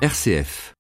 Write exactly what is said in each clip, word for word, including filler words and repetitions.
R C F.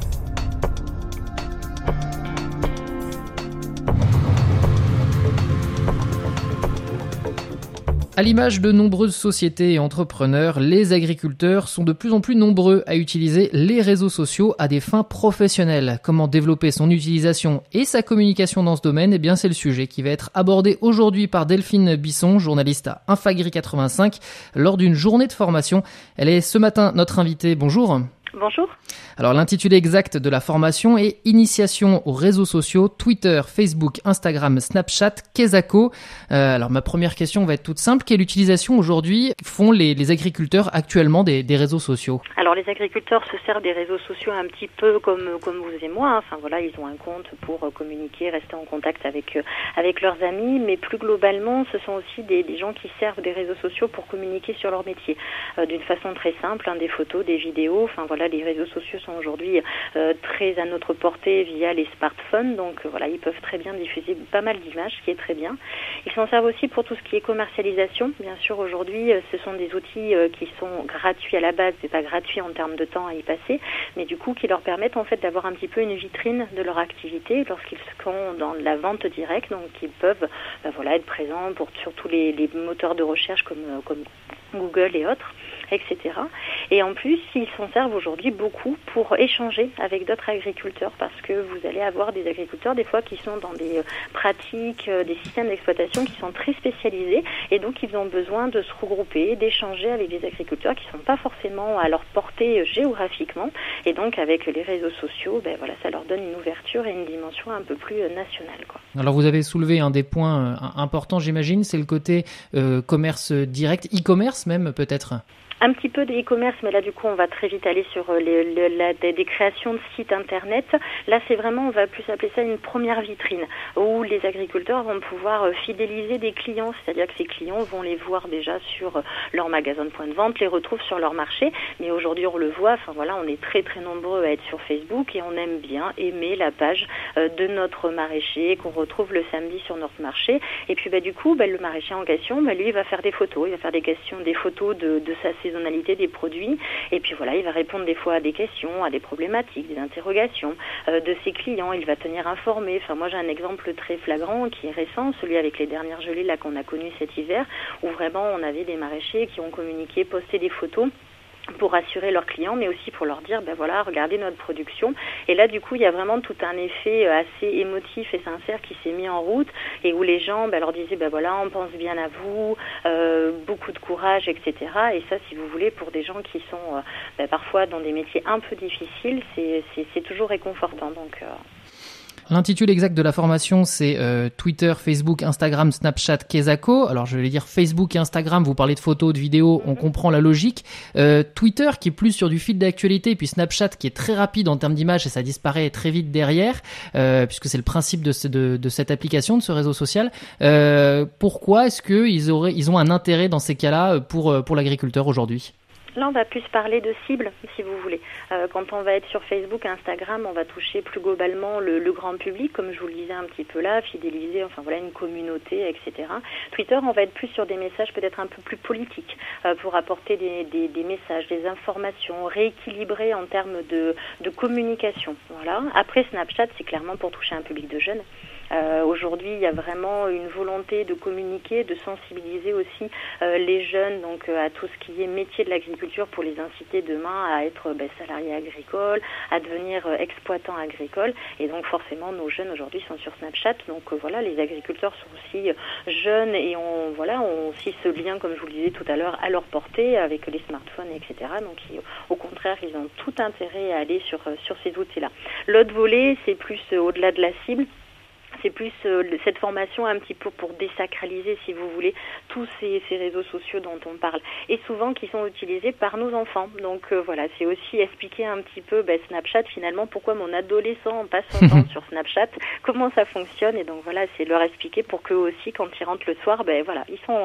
À l'image de nombreuses sociétés et entrepreneurs, les agriculteurs sont de plus en plus nombreux à utiliser les réseaux sociaux à des fins professionnelles. Comment développer son utilisation et sa communication dans ce domaine ? Eh bien, c'est le sujet qui va être abordé aujourd'hui par Delphine Bisson, journaliste à Infagri quatre-vingt-cinq, lors d'une journée de formation. Elle est ce matin notre invitée. Bonjour. Bonjour. Alors l'intitulé exact de la formation est Initiation aux réseaux sociaux, Twitter, Facebook, Instagram, Snapchat, Kezako. Euh, alors ma première question va être toute simple. Quelle utilisation aujourd'hui font les, les agriculteurs actuellement des, des réseaux sociaux ? Alors les agriculteurs se servent des réseaux sociaux un petit peu comme comme vous et moi. Hein. Enfin voilà, ils ont un compte pour communiquer, rester en contact avec avec leurs amis, mais plus globalement, ce sont aussi des, des gens qui servent des réseaux sociaux pour communiquer sur leur métier euh, d'une façon très simple, hein, des photos, des vidéos. Enfin voilà, les réseaux sociaux sont aujourd'hui euh, très à notre portée via les smartphones, donc euh, voilà, ils peuvent très bien diffuser pas mal d'images, ce qui est très bien. Ils s'en servent aussi pour tout ce qui est commercialisation. Bien sûr, aujourd'hui, euh, ce sont des outils euh, qui sont gratuits à la base, c'est pas gratuit en termes de temps à y passer, mais du coup qui leur permettent en fait d'avoir un petit peu une vitrine de leur activité lorsqu'ils sont dans la vente directe, donc ils peuvent ben, voilà, être présents pour sur tous les, les moteurs de recherche comme, euh, comme Google et autres, et cetera. Et en plus, ils s'en servent aujourd'hui beaucoup pour échanger avec d'autres agriculteurs, parce que vous allez avoir des agriculteurs des fois qui sont dans des pratiques, des systèmes d'exploitation qui sont très spécialisés, et donc ils ont besoin de se regrouper, d'échanger avec des agriculteurs qui ne sont pas forcément à leur portée géographiquement, et donc avec les réseaux sociaux, ben voilà, ça leur donne une ouverture et une dimension un peu plus nationale, quoi. Alors vous avez soulevé un des points euh, importants, j'imagine, c'est le côté euh, commerce direct, e-commerce même peut-être. Un petit peu d'e-commerce, mais là du coup on va très vite aller sur les, les, la, des, des créations de sites internet. Là c'est vraiment, on va plus appeler ça une première vitrine, où les agriculteurs vont pouvoir fidéliser des clients, c'est-à-dire que ces clients vont les voir déjà sur leur magasin de point de vente, les retrouvent sur leur marché, mais aujourd'hui on le voit, enfin voilà, on est très très nombreux à être sur Facebook et on aime bien aimer la page de notre maraîcher qu'on retrouve le samedi sur notre marché, et puis bah, du coup bah, le maraîcher en question, bah, lui il va faire des photos, il va faire des questions, des photos de, de sa saisonnalité des produits, et puis voilà, il va répondre des fois à des questions, à des problématiques, des interrogations euh, de ses clients, il va tenir informé. Enfin moi j'ai un exemple très flagrant qui est récent, celui avec les dernières gelées là qu'on a connues cet hiver, où vraiment on avait des maraîchers qui ont communiqué, posté des photos pour rassurer leurs clients, mais aussi pour leur dire, ben voilà, regardez notre production. Et là, du coup, il y a vraiment tout un effet assez émotif et sincère qui s'est mis en route, et où les gens ben, leur disaient, ben voilà, on pense bien à vous, euh, beaucoup de courage, et cetera. Et ça, si vous voulez, pour des gens qui sont euh, ben, parfois dans des métiers un peu difficiles, c'est, c'est, c'est toujours réconfortant. Donc, euh... L'intitulé exact de la formation, c'est euh, Twitter, Facebook, Instagram, Snapchat, Kezako. Alors, je vais dire Facebook et Instagram, vous parlez de photos, de vidéos, on comprend la logique. Euh, Twitter, qui est plus sur du fil d'actualité, puis Snapchat, qui est très rapide en termes d'image et ça disparaît très vite derrière, euh, puisque c'est le principe de, ce, de, de cette application, de ce réseau social. Euh, pourquoi est-ce qu'ils auraient, ils ont un intérêt dans ces cas-là pour, pour l'agriculteur aujourd'hui ? Là, on va plus parler de cible, si vous voulez. Euh, quand on va être sur Facebook, Instagram, on va toucher plus globalement le, le grand public, comme je vous le disais un petit peu là, fidéliser, enfin voilà, une communauté, et cetera. Twitter, on va être plus sur des messages peut-être un peu plus politiques, euh, pour apporter des, des, des messages, des informations, rééquilibrer en termes de, de communication. Voilà. Après, Snapchat, c'est clairement pour toucher un public de jeunes. Euh, aujourd'hui, il y a vraiment une volonté de communiquer, de sensibiliser aussi euh, les jeunes donc euh, à tout ce qui est métier de l'agriculture, pour les inciter demain à être ben, salariés agricoles, à devenir euh, exploitants agricoles. Et donc forcément, nos jeunes aujourd'hui sont sur Snapchat. Donc euh, voilà, les agriculteurs sont aussi euh, jeunes et on voilà, ont aussi ce lien, comme je vous le disais tout à l'heure, à leur portée avec les smartphones, et cetera. Donc ils, au contraire, ils ont tout intérêt à aller sur euh, sur ces outils-là. L'autre volet, c'est plus euh, au-delà de la cible. C'est plus euh, cette formation un petit peu pour désacraliser, si vous voulez, tous ces, ces réseaux sociaux dont on parle, et souvent qui sont utilisés par nos enfants. Donc euh, voilà, c'est aussi expliquer un petit peu ben, Snapchat, finalement, pourquoi mon adolescent passe son temps sur Snapchat, comment ça fonctionne, et donc voilà, c'est leur expliquer pour qu'eux aussi, quand ils rentrent le soir, ben voilà, ils sont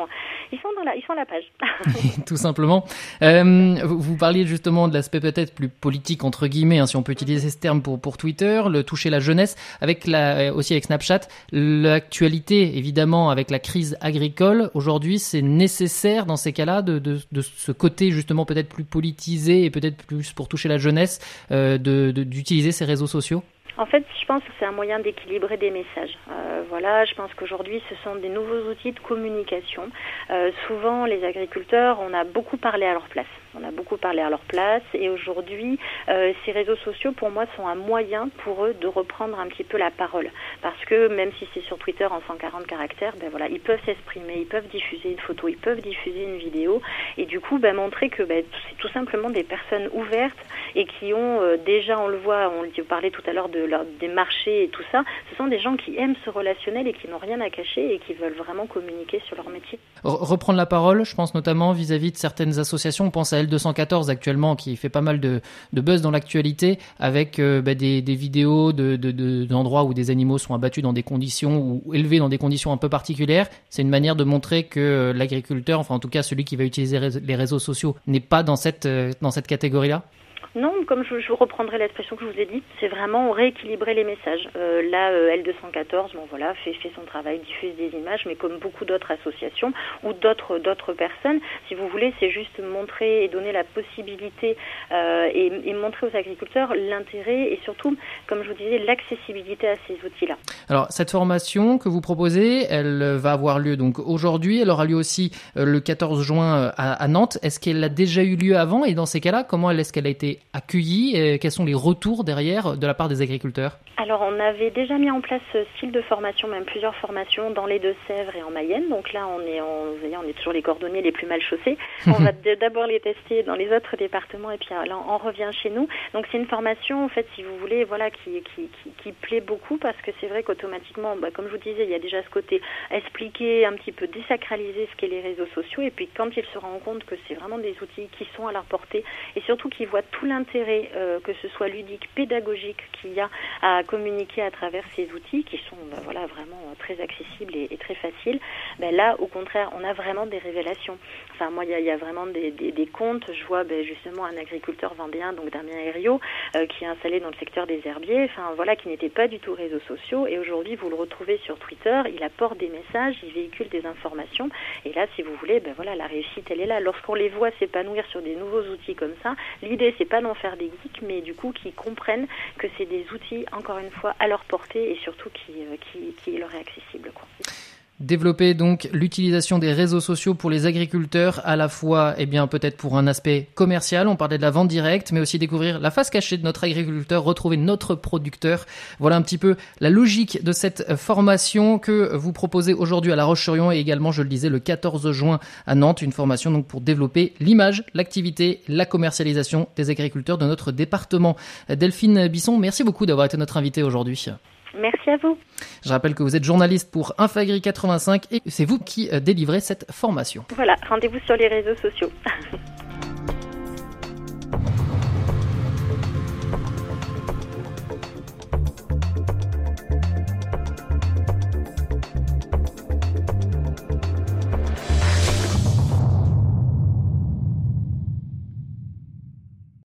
Ils sont dans la, ils sont à la page. Tout simplement. Euh, vous, vous parliez justement de l'aspect peut-être plus politique entre guillemets, hein, si on peut utiliser ce terme pour pour Twitter, le toucher la jeunesse, avec la aussi avec Snapchat, l'actualité évidemment avec la crise agricole. Aujourd'hui, c'est nécessaire dans ces cas-là de de, de ce côté justement peut-être plus politisé et peut-être plus pour toucher la jeunesse, euh, de, de d'utiliser ces réseaux sociaux. En fait, je pense que c'est un moyen d'équilibrer des messages. Euh, voilà, je pense qu'aujourd'hui, ce sont des nouveaux outils de communication. Euh, souvent, les agriculteurs, on a beaucoup parlé à leur place. On a beaucoup parlé à leur place et aujourd'hui, euh, ces réseaux sociaux, pour moi, sont un moyen pour eux de reprendre un petit peu la parole. Parce que même si c'est sur Twitter en cent quarante caractères, ben voilà, ils peuvent s'exprimer, ils peuvent diffuser une photo, ils peuvent diffuser une vidéo et du coup, ben, montrer que ben, c'est tout simplement des personnes ouvertes et qui ont euh, déjà, on le voit, on parlait tout à l'heure de leur, des marchés et tout ça, ce sont des gens qui aiment ce relationnel et qui n'ont rien à cacher et qui veulent vraiment communiquer sur leur métier. Reprendre la parole, je pense notamment vis-à-vis de certaines associations, on pense à L deux cent quatorze actuellement qui fait pas mal de, de buzz dans l'actualité avec euh, bah, des, des vidéos de, de, de, d'endroits où des animaux sont abattus dans des conditions ou élevés dans des conditions un peu particulières. C'est une manière de montrer que l'agriculteur, enfin en tout cas celui qui va utiliser les réseaux sociaux, n'est pas dans cette, dans cette catégorie-là. Non, comme je, je reprendrai l'expression que je vous ai dit, c'est vraiment rééquilibrer les messages. Euh, là, euh, L deux cent quatorze, bon voilà, fait, fait son travail, diffuse des images, mais comme beaucoup d'autres associations ou d'autres d'autres personnes, si vous voulez, c'est juste montrer et donner la possibilité euh, et, et montrer aux agriculteurs l'intérêt et surtout, comme je vous disais, l'accessibilité à ces outils-là. Alors, cette formation que vous proposez, elle va avoir lieu donc aujourd'hui, elle aura lieu aussi euh, le quatorze juin à, à Nantes. Est-ce qu'elle a déjà eu lieu avant et dans ces cas-là, comment est-ce qu'elle a été accueillis et quels sont les retours derrière de la part des agriculteurs? Alors on avait déjà mis en place ce style de formation, même plusieurs formations dans les Deux-Sèvres et en Mayenne. Donc là on est, on, vous voyez, on est toujours les cordonniers les plus mal chaussés. On va d'abord les tester dans les autres départements et puis là on revient chez nous. Donc c'est une formation en fait, si vous voulez, voilà, qui qui qui, qui plaît beaucoup parce que c'est vrai qu'automatiquement, bah, comme je vous disais, il y a déjà ce côté expliquer un petit peu, désacraliser ce qu'est les réseaux sociaux et puis quand ils se rendent compte que c'est vraiment des outils qui sont à leur portée et surtout qu'ils voient tout l'intérêt, euh, que ce soit ludique, pédagogique, qu'il y a à communiquer à travers ces outils qui sont ben, voilà, vraiment très accessibles et, et très faciles, ben, là, au contraire, on a vraiment des révélations. Enfin, moi, il y, y a vraiment des, des, des comptes. Je vois ben, justement un agriculteur vendéen, donc Damien Herriot, euh, qui est installé dans le secteur des herbiers, enfin, voilà, qui n'était pas du tout réseaux sociaux. Et aujourd'hui, vous le retrouvez sur Twitter, il apporte des messages, il véhicule des informations. Et là, si vous voulez, ben, voilà, la réussite, elle est là. Lorsqu'on les voit s'épanouir sur des nouveaux outils comme ça, l'idée, c'est pas d'en faire des geeks, mais du coup, qu'ils comprennent que c'est des outils, encore une fois, à leur portée et surtout qui, euh, qui, qui leur est accessible, quoi. Développer donc l'utilisation des réseaux sociaux pour les agriculteurs, à la fois, eh bien, peut-être pour un aspect commercial, on parlait de la vente directe, mais aussi découvrir la face cachée de notre agriculteur, retrouver notre producteur. Voilà un petit peu la logique de cette formation que vous proposez aujourd'hui à La Roche-sur-Yon et également, je le disais, le quatorze juin à Nantes, une formation donc pour développer l'image, l'activité, la commercialisation des agriculteurs de notre département. Delphine Bisson, merci beaucoup d'avoir été notre invitée aujourd'hui. Merci à vous. Je rappelle que vous êtes journaliste pour Infagri quatre-vingt-cinq et c'est vous qui délivrez cette formation. Voilà, rendez-vous sur les réseaux sociaux.